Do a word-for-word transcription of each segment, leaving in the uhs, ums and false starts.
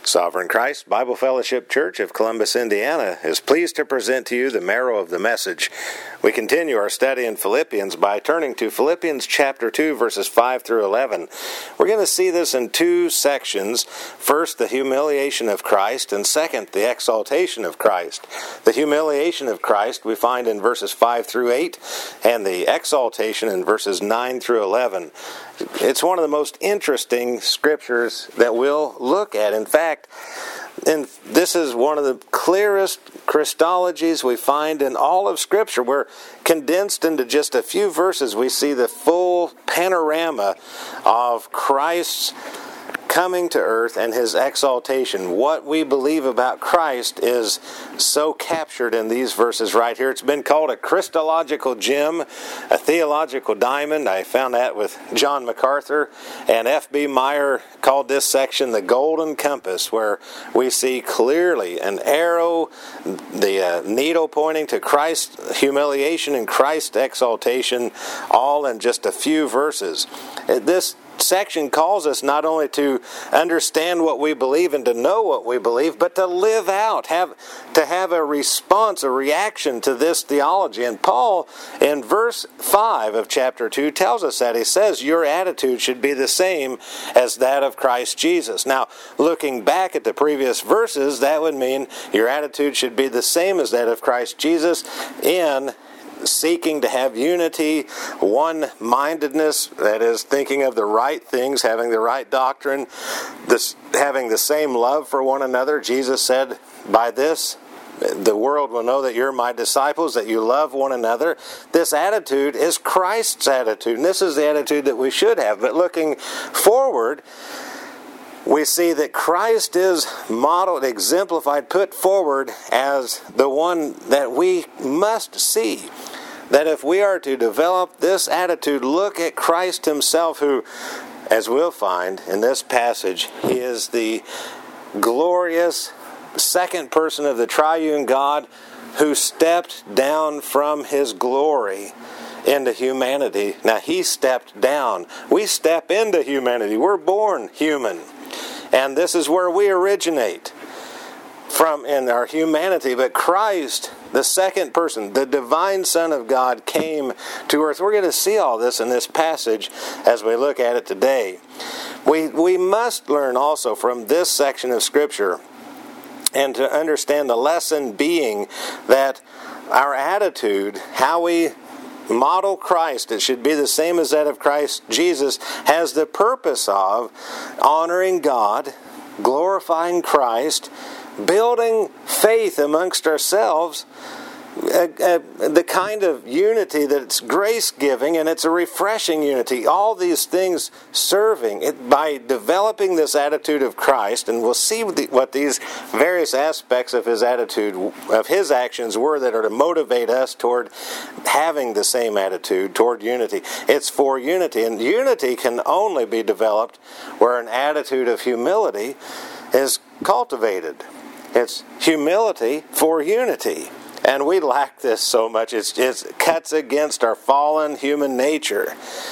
Sovereign Christ Bible Fellowship Church of Columbus, Indiana is pleased to present to you the marrow of the message. We continue our study in Philippians by turning to Philippians chapter two, verses five through eleven. We're going to see this in two sections. First, the humiliation of Christ, and second, the exaltation of Christ. The humiliation of Christ we find in verses five through eight, and the exaltation in verses nine through eleven. It's one of the most interesting scriptures that we'll look at. In fact, and this is one of the clearest Christologies we find in all of Scripture. We're condensed into just a few verses. We see the full panorama of Christ's coming to earth and his exaltation. What we believe about Christ is so captured in these verses right here. It's been called a Christological gem, a theological diamond. I found that with John MacArthur, and F B Meyer called this section the Golden Compass, where we see clearly an arrow, the uh, needle pointing to Christ's humiliation and Christ's exaltation, all in just a few verses. This section calls us not only to understand what we believe and to know what we believe, but to live out, have to have a response, a reaction to this theology. And Paul, in verse five of chapter two, tells us that. He says, your attitude should be the same as that of Christ Jesus. Now, looking back at the previous verses, that would mean your attitude should be the same as that of Christ Jesus in seeking to have unity, one-mindedness, that is, thinking of the right things, having the right doctrine, this, having the same love for one another. Jesus said, by this, the world will know that you're my disciples, that you love one another. This attitude is Christ's attitude, and this is the attitude that we should have. But looking forward, we see that Christ is modeled, exemplified, put forward as the one that we must see. That if we are to develop this attitude, look at Christ himself, who, as we'll find in this passage, he is the glorious second person of the triune God who stepped down from his glory into humanity. Now, he stepped down. We step into humanity. We're born human. And this is where we originate from in our humanity. But Christ, the second person, the divine Son of God, came to earth. We're going to see all this in this passage as we look at it today. We, we must learn also from this section of Scripture, and to understand the lesson being that our attitude, how we model Christ, it should be the same as that of Christ Jesus, has the purpose of honoring God, glorifying Christ, building faith amongst ourselves, uh, uh, the kind of unity that's grace-giving, and it's a refreshing unity. All these things serving it by developing this attitude of Christ, and we'll see what these various aspects of his attitude, of his actions were that are to motivate us toward having the same attitude toward unity. It's for unity, and unity can only be developed where an attitude of humility is cultivated. It's humility for unity. And we lack this so much. It's, it cuts against our fallen human nature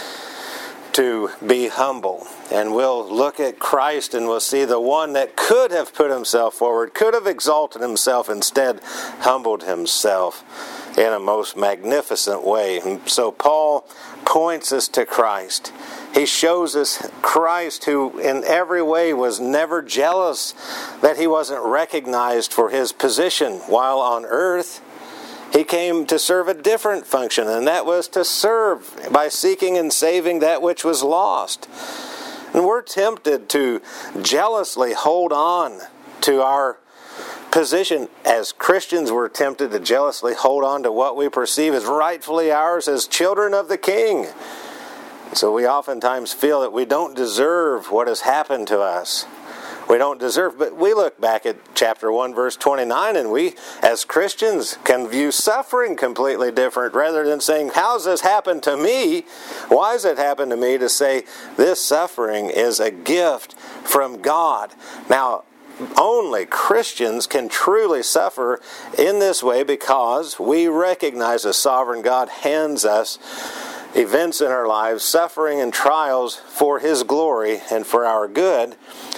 to be humble. And we'll look at Christ and we'll see the one that could have put himself forward, could have exalted himself, instead humbled himself in a most magnificent way. And so Paul points us to Christ. He shows us Christ, who in every way was never jealous that he wasn't recognized for his position while on earth. He came to serve a different function, and that was to serve by seeking and saving that which was lost. And we're tempted to jealously hold on to our position. As Christians, we're tempted to jealously hold on to what we perceive as rightfully ours as children of the King. So we oftentimes feel that we don't deserve what has happened to us. We don't deserve, but we look back at chapter one, verse twenty-nine, and we, as Christians, can view suffering completely different. Rather than saying, how's this happened to me? Why has it happened to me? To say, this suffering is a gift from God. Now, only Christians can truly suffer in this way because we recognize the sovereign God hands us events in our lives, suffering and trials for his glory and for our good.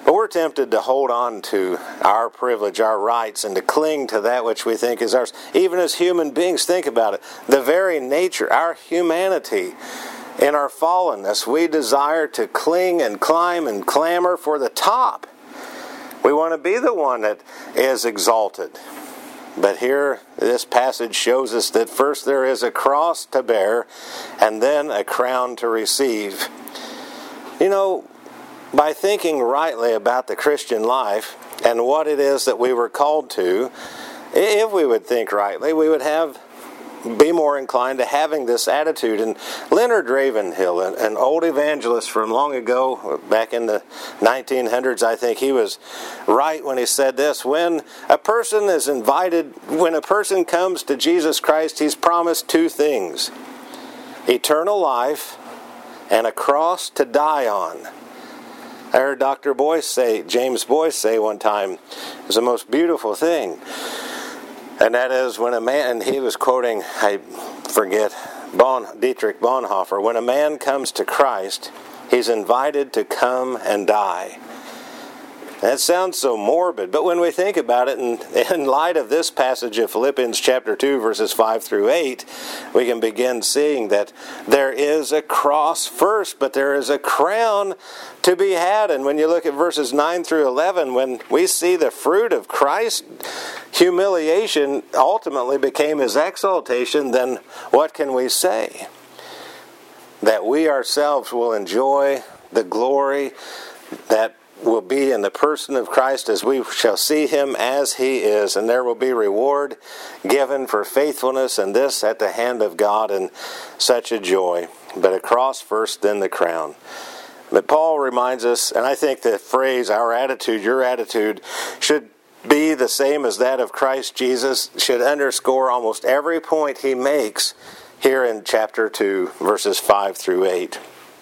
But we're tempted to hold on to our privilege, our rights, and to cling to that which we think is ours. Even as human beings, think about it. The very nature, our humanity, in our fallenness, we desire to cling and climb and clamor for the top. We want to be the one that is exalted. But here, this passage shows us that first there is a cross to bear, and then a crown to receive. You know, by thinking rightly about the Christian life and what it is that we were called to, if we would think rightly, we would have be more inclined to having this attitude. And Leonard Ravenhill, an, an old evangelist from long ago, back in the nineteen hundreds, I think he was right when he said this: when a person is invited, when a person comes to Jesus Christ, he's promised two things: eternal life and a cross to die on. I heard Doctor Boyce say, James Boyce say one time, it was the most beautiful thing. And that is when a man, and he was quoting, I forget, bon, Dietrich Bonhoeffer, when a man comes to Christ, he's invited to come and die. That sounds so morbid, but when we think about it, in, in light of this passage of Philippians chapter two, verses five through eight, we can begin seeing that there is a cross first, but there is a crown to be had. And when you look at verses nine through eleven, when we see the fruit of Christ's humiliation ultimately became his exaltation, then what can we say? That we ourselves will enjoy the glory that will be in the person of Christ as we shall see him as he is, and there will be reward given for faithfulness, and this at the hand of God, and such a joy. But a cross first, then the crown. But Paul reminds us, and I think the phrase, our attitude, your attitude, should be the same as that of Christ Jesus, should underscore almost every point he makes here in chapter two, verses five through eight.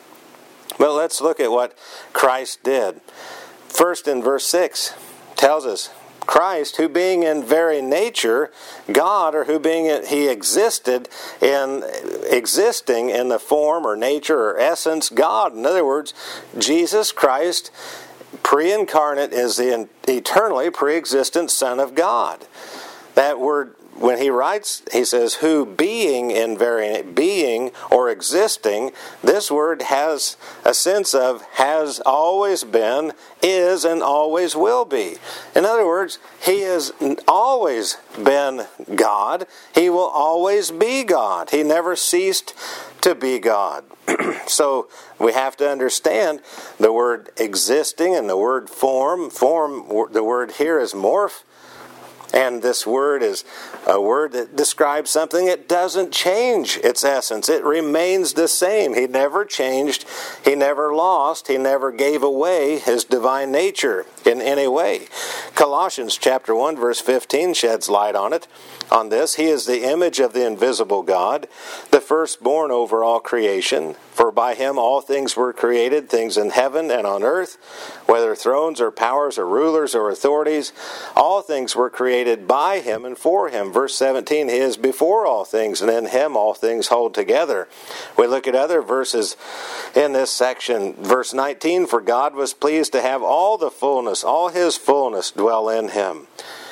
But let's look at what Christ did. First, in verse six, tells us, Christ, who being in very nature God, or who being he existed in existing in the form or nature or essence God. In other words, Jesus Christ, pre-incarnate, is the eternally pre-existent Son of God. That word, when he writes, he says, who being in very being or existing, this word has a sense of has always been, is, and always will be. In other words, he has always been God. He will always be God. He never ceased to be God. So we have to understand the word existing and the word form. Form, the word here is morph. And this word is a word that describes something that doesn't change its essence. It remains the same. He never changed. He never lost. He never gave away his divine nature in any way. Colossians chapter one, verse fifteen sheds light on it. On this, he is the image of the invisible God, the firstborn over all creation. For by him all things were created, things in heaven and on earth, whether thrones or powers or rulers or authorities. All things were created by him and for him. Verse seventeen, he is before all things, and in him all things hold together. We look at other verses in this section. Verse nineteen, for God was pleased to have all the fullness, all his fullness dwell in him.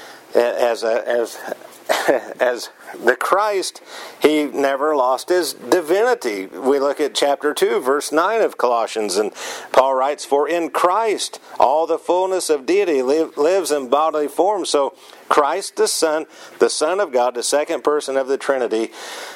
As a, as As the Christ, he never lost his divinity. We look at chapter two, verse nine of Colossians, and Paul writes, for in Christ all the fullness of deity live, lives in bodily form. So Christ the Son, the Son of God, the second person of the Trinity,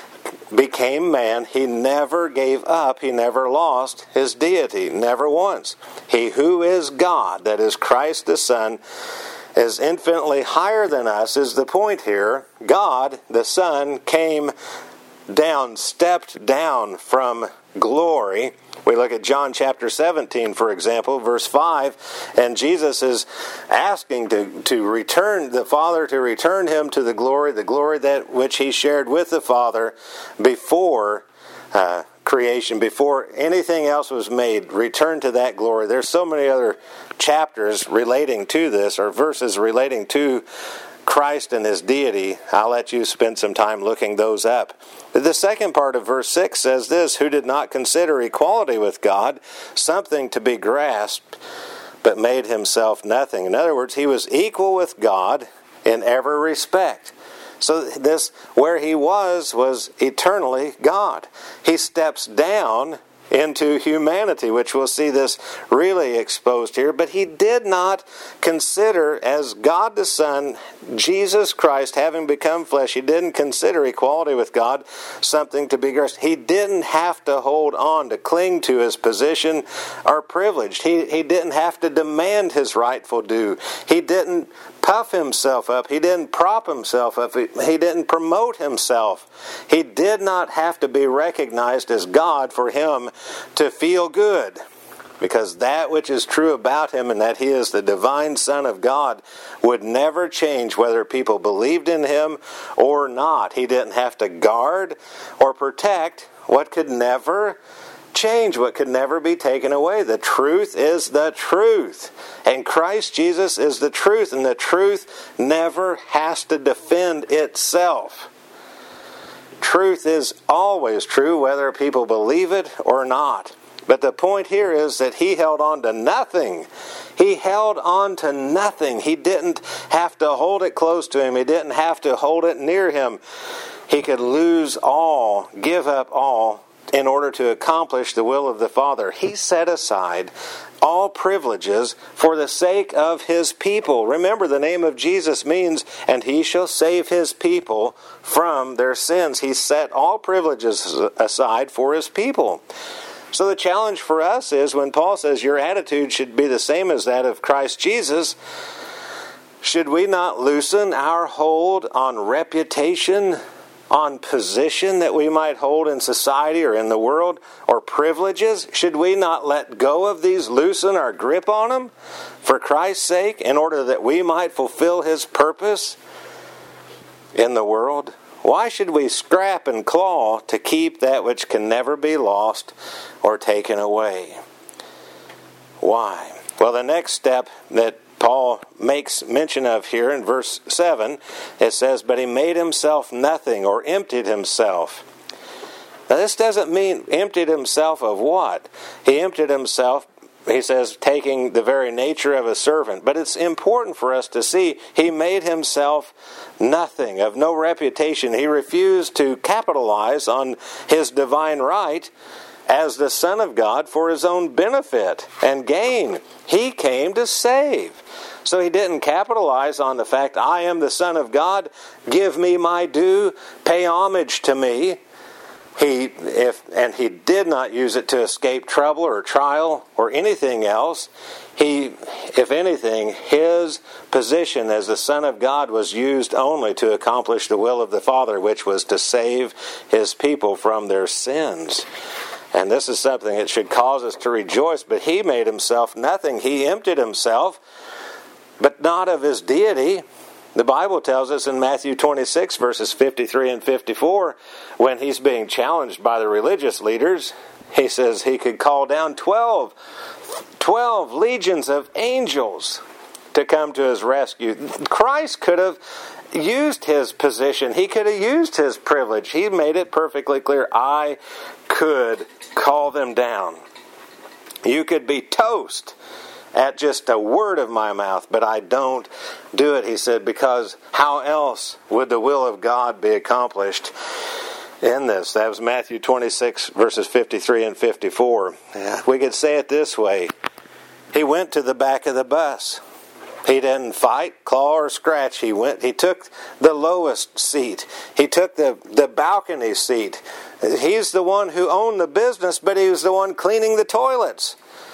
became man. He never gave up. He never lost his deity, never once. He who is God, that is Christ the Son, is infinitely higher than us, is the point here. God, the Son, came down, stepped down from glory. We look at John chapter seventeen, for example, verse five, and Jesus is asking to, to return the Father, to return him to the glory, the glory that which he shared with the Father before uh, creation, before anything else was made. Return to that glory. There's so many other chapters relating to this, or verses relating to Christ and his deity. I'll let you spend some time looking those up. The second part of verse six says this, who did not consider equality with God something to be grasped, but made himself nothing. In other words, he was equal with God in every respect. So this, where he was, was eternally God. He steps down into humanity, which we'll see this really exposed here. But he did not consider, as God the Son, Jesus Christ, having become flesh, he didn't consider equality with God something to be grasped. He didn't have to hold on, to cling to his position or privilege. He, he didn't have to demand his rightful due. He didn't puff himself up. He didn't prop himself up. He, he didn't promote himself. He did not have to be recognized as God for him to feel good, because that which is true about him, and that he is the divine Son of God, would never change whether people believed in him or not. He didn't have to guard or protect what could never change, what could never be taken away. The truth is the truth, and Christ Jesus is the truth, and the truth never has to defend itself. Truth is always true, whether people believe it or not. But the point here is that he held on to nothing. He held on to nothing. He didn't have to hold it close to him. He didn't have to hold it near him. He could lose all, give up all, in order to accomplish the will of the Father. He set aside all privileges for the sake of his people. Remember, the name of Jesus means, and he shall save his people from their sins. He set all privileges aside for his people. So the challenge for us is, when Paul says your attitude should be the same as that of Christ Jesus, should we not loosen our hold on reputation, on position that we might hold in society or in the world, or privileges? Should we not let go of these, loosen our grip on them for Christ's sake, in order that we might fulfill his purpose in the world? Why should we scrap and claw to keep that which can never be lost or taken away? Why? Well, the next step that Paul makes mention of here in verse seven, it says, but he made himself nothing, or emptied himself. Now this doesn't mean emptied himself of what? He emptied himself, he says, taking the very nature of a servant. But it's important for us to see he made himself nothing, of no reputation. He refused to capitalize on his divine right as the Son of God for his own benefit and gain. He came to save. So he didn't capitalize on the fact, I am the Son of God, give me my due, pay homage to me. He, if, and he did not use it to escape trouble or trial or anything else. He, if anything, his position as the Son of God was used only to accomplish the will of the Father, which was to save his people from their sins. And this is something that should cause us to rejoice. But he made himself nothing. He emptied himself, but not of his deity. The Bible tells us in Matthew twenty-six, verses fifty-three and fifty-four, when he's being challenged by the religious leaders, he says he could call down twelve, twelve legions of angels to come to his rescue. Christ could have used his position. He could have used his privilege. He made it perfectly clear. I could call them down. You could be toast at just a word of my mouth, but I don't do it, he said, because how else would the will of God be accomplished in this? That was Matthew twenty-six, verses fifty-three and fifty-four. We could say it this way. He went to the back of the bus. He didn't fight, claw, or scratch. He went. He took the lowest seat. He took the, the balcony seat. He's the one who owned the business, but he was the one cleaning the toilets.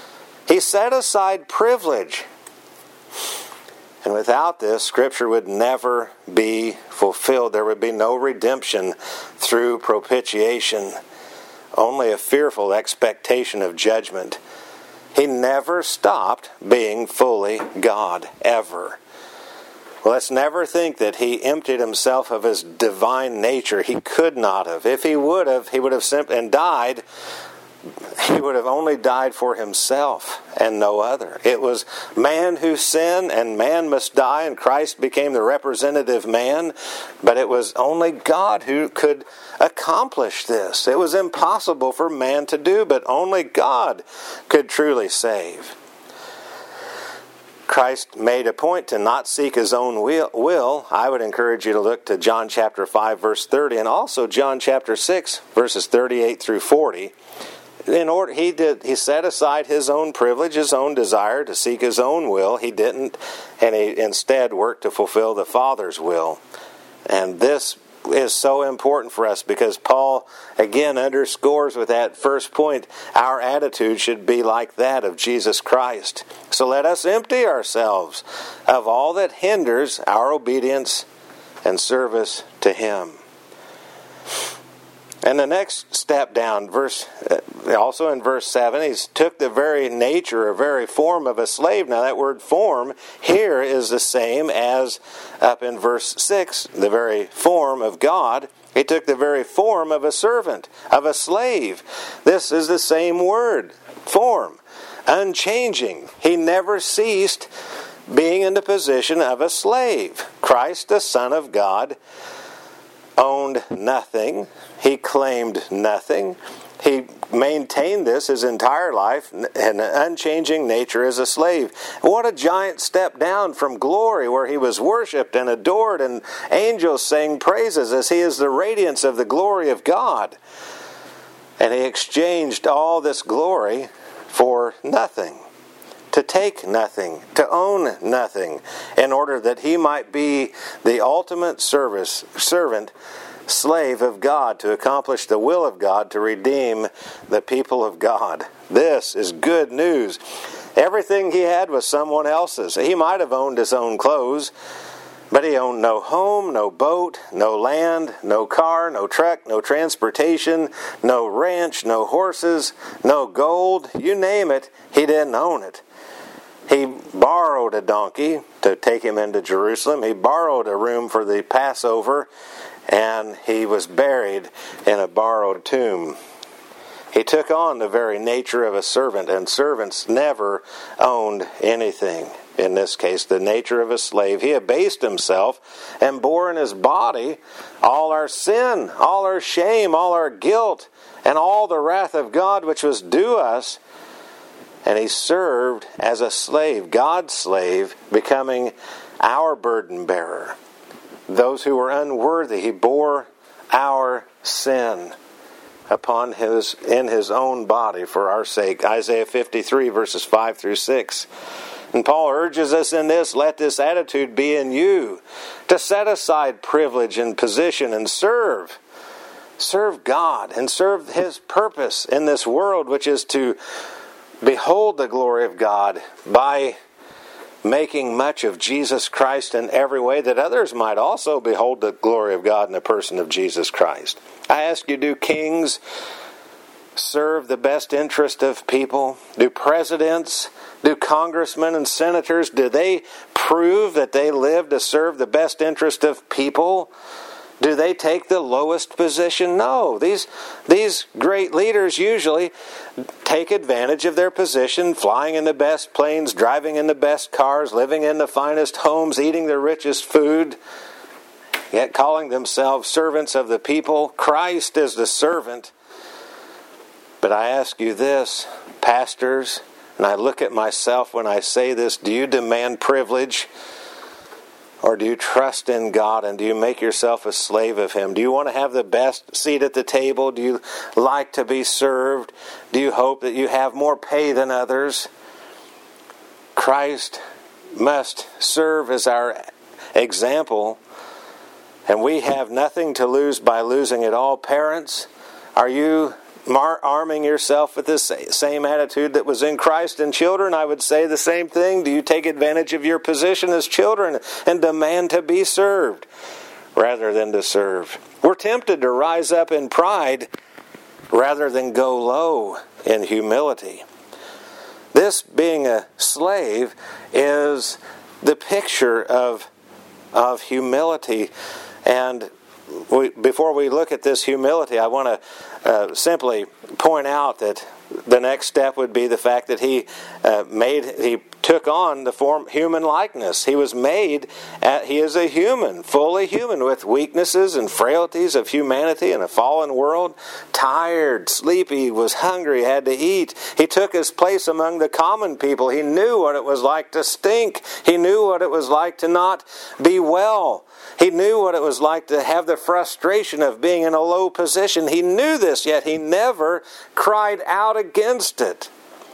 He set aside privilege. And without this, Scripture would never be fulfilled. There would be no redemption through propitiation. Only a fearful expectation of judgment. He never stopped being fully God, ever. Well, let's never think that he emptied himself of his divine nature. He could not have. If he would have, he would have simply and died. He would have only died for himself and no other. It was man who sinned, and man must die, and Christ became the representative man. But it was only God who could accomplish this. It was impossible for man to do, but only God could truly save. Christ made a point to not seek his own will, I would encourage you to look to John chapter five, verse thirty, and also John chapter six, verses thirty-eight through forty. In order, he did, he set aside his own privilege, his own desire to seek his own will. He didn't, and he instead worked to fulfill the Father's will. And this is so important for us because Paul again underscores with that first point, our attitude should be like that of Jesus Christ. So let us empty ourselves of all that hinders our obedience and service to him. And the next step down, verse also in verse seven, he took the very nature or very form of a slave. Now that word form here is the same as up in verse six, the very form of God. He took the very form of a servant, of a slave. This is the same word, form, unchanging. He never ceased being in the position of a slave. Christ, the Son of God, owned nothing. He claimed nothing. He maintained this his entire life, an unchanging nature as a slave. What a giant step down from glory where he was worshipped and adored and angels sang praises as he is the radiance of the glory of God. And he exchanged all this glory for nothing, to take nothing, to own nothing, in order that he might be the ultimate service servant, slave of God, to accomplish the will of God, to redeem the people of God. This is good news. Everything he had was someone else's. He might have owned his own clothes, but he owned no home, no boat, no land, no car, no truck, no transportation, no ranch, no horses, no gold. You name it, he didn't own it. He borrowed a donkey to take him into Jerusalem. He borrowed a room for the Passover, and he was buried in a borrowed tomb. He took on the very nature of a servant, and servants never owned anything. In this case, the nature of a slave. He abased himself and bore in his body all our sin, all our shame, all our guilt, and all the wrath of God which was due us. And he served as a slave, God's slave, becoming our burden bearer. Those who were unworthy, he bore our sin upon his in his own body for our sake. Isaiah fifty-three, verses five through six. And Paul urges us in this, let this attitude be in you, to set aside privilege and position and serve. Serve God and serve his purpose in this world, which is to behold the glory of God by making much of Jesus Christ in every way, that others might also behold the glory of God in the person of Jesus Christ. I ask you, do kings serve the best interest of people? Do presidents, do congressmen and senators, do they prove that they live to serve the best interest of people? Do they take the lowest position? No. These, these great leaders usually take advantage of their position, flying in the best planes, driving in the best cars, living in the finest homes, eating the richest food, yet calling themselves servants of the people. Christ is the servant. But I ask you this, pastors, and I look at myself when I say this, do you demand privilege? Or do you trust in God and do you make yourself a slave of him? Do you want to have the best seat at the table? Do you like to be served? Do you hope that you have more pay than others? Christ must serve as our example, and we have nothing to lose by losing it all. Parents, are you Mar- arming yourself with this same attitude that was in Christ? And children, I would say the same thing. Do you take advantage of your position as children and demand to be served rather than to serve? We're tempted to rise up in pride rather than go low in humility. This, being a slave, is the picture of, of humility. And We, before we look at this humility, I want to uh, simply point out that the next step would be the fact that he uh, made he took on the form human likeness. He was made, at, he is a human, fully human, with weaknesses and frailties of humanity in a fallen world. Tired, sleepy, was hungry, had to eat. He took his place among the common people. He knew what it was like to stink. He knew what it was like to not be well. He knew what it was like to have the frustration of being in a low position. He knew this, yet he never cried out against it.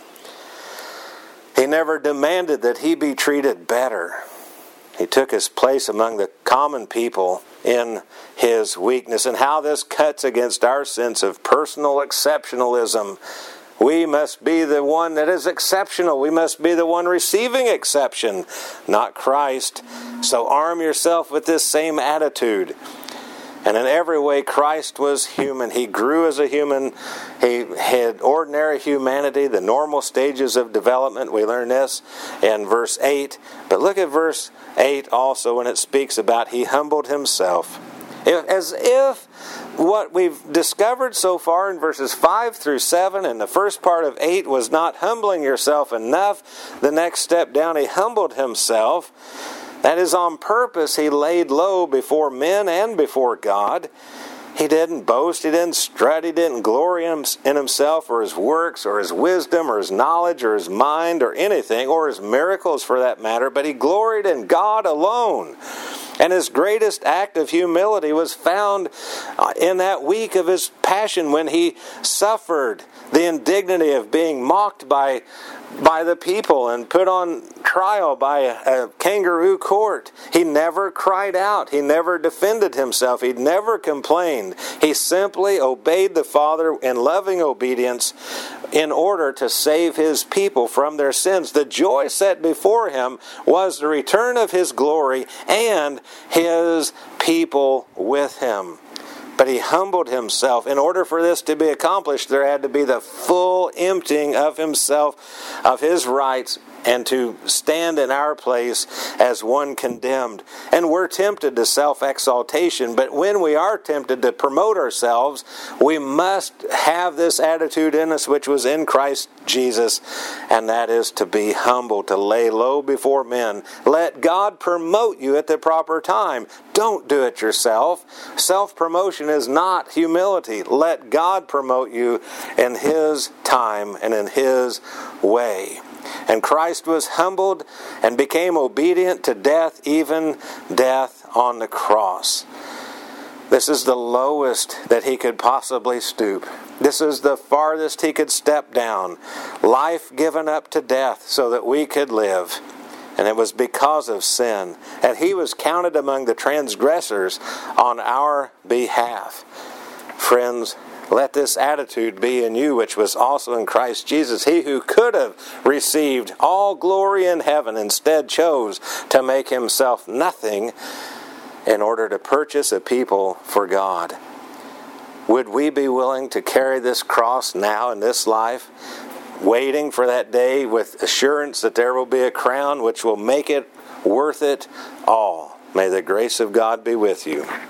He never demanded that he be treated better. He took his place among the common people in his weakness. And how this cuts against our sense of personal exceptionalism. We must be the one that is exceptional. We must be the one receiving exception, not Christ. So arm yourself with this same attitude. And in every way, Christ was human. He grew as a human. He had ordinary humanity, the normal stages of development. We learn this in verse eight. But look at verse eight also when it speaks about he humbled himself. As if what we've discovered so far in verses five through seven and the first part of eight was not humbling yourself enough. The next step down, he humbled himself. That is, on purpose, he laid low before men and before God. He didn't boast, he didn't strut, he didn't glory in himself or his works or his wisdom or his knowledge or his mind or anything, or his miracles for that matter, but he gloried in God alone. And his greatest act of humility was found in that week of his passion when he suffered the indignity of being mocked by by the people and put on trial by a, a kangaroo court. He never cried out. He never defended himself. He never complained. He simply obeyed the Father in loving obedience in order to save his people from their sins. The joy set before him was the return of his glory and his people with him. But he humbled himself. In order for this to be accomplished, there had to be the full emptying of himself, of his rights, and to stand in our place as one condemned. And we're tempted to self-exaltation, but when we are tempted to promote ourselves, we must have this attitude in us which was in Christ Jesus, and that is to be humble, to lay low before men. Let God promote you at the proper time. Don't do it yourself. Self-promotion is not humility. Let God promote you in His time and in His way. And Christ was humbled and became obedient to death, even death on the cross. This is the lowest that he could possibly stoop. This is the farthest he could step down. Life given up to death so that we could live. And it was because of sin. And he was counted among the transgressors on our behalf. Friends, let this attitude be in you, which was also in Christ Jesus. He who could have received all glory in heaven instead chose to make himself nothing in order to purchase a people for God. Would we be willing to carry this cross now in this life, waiting for that day with assurance that there will be a crown which will make it worth it all? May the grace of God be with you.